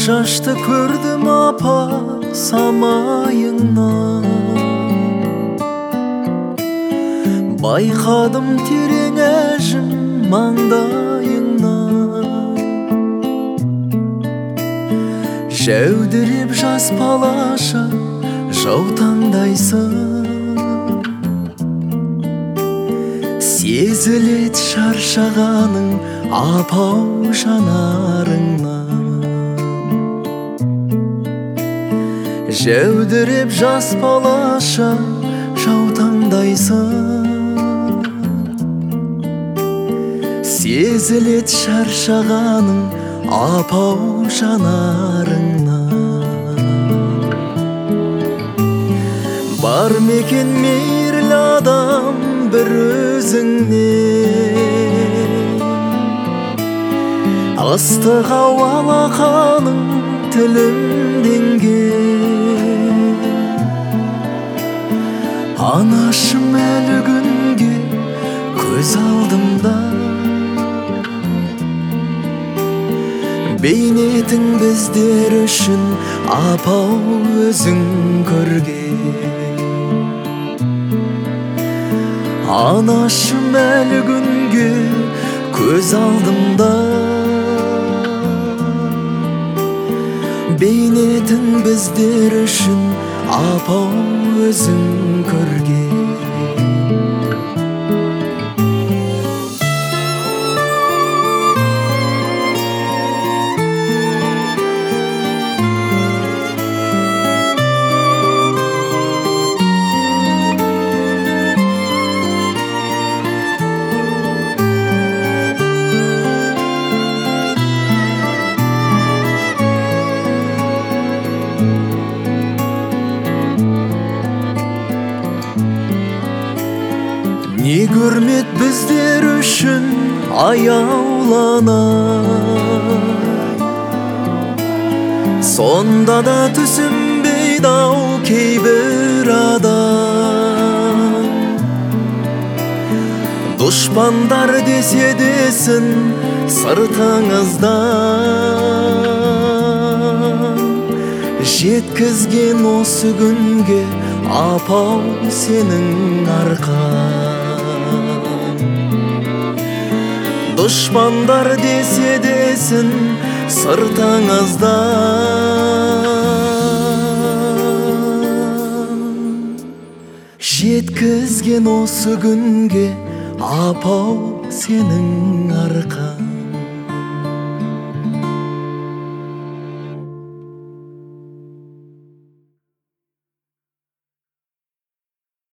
жашты көрдім апа самайыңнан, байқадым терең әжім маңдайыңнан. Жәудіреп жас балаша жаутаңдайсың, сезілет шаршағаның апау жанарыңнан. Жәудіреп жас балаша жаутаңдайсың, сезілет шаршағаның апау жанарыңнан. Бар мекен мейірлі адам бір өзіңнен, ыстық алақаның тілімденген. Анашым әлі күнге көз алдымда, бейнетің біздер үшін апау өзің көрген. Анашым әлі күнге көз алдымда, бейнетің біздер үшін апау өзің көрген. Не көрмет біздер үшін аяуланай, сонда да түсінбейді ау кейбір адам. Дұшпандар десе десін сыртыңыздан, жеткізген осы күнге апау сенің арқан. Дұшпандар десе десін сыртыңыздан, жеткізген осы күнге апау сенің арқан.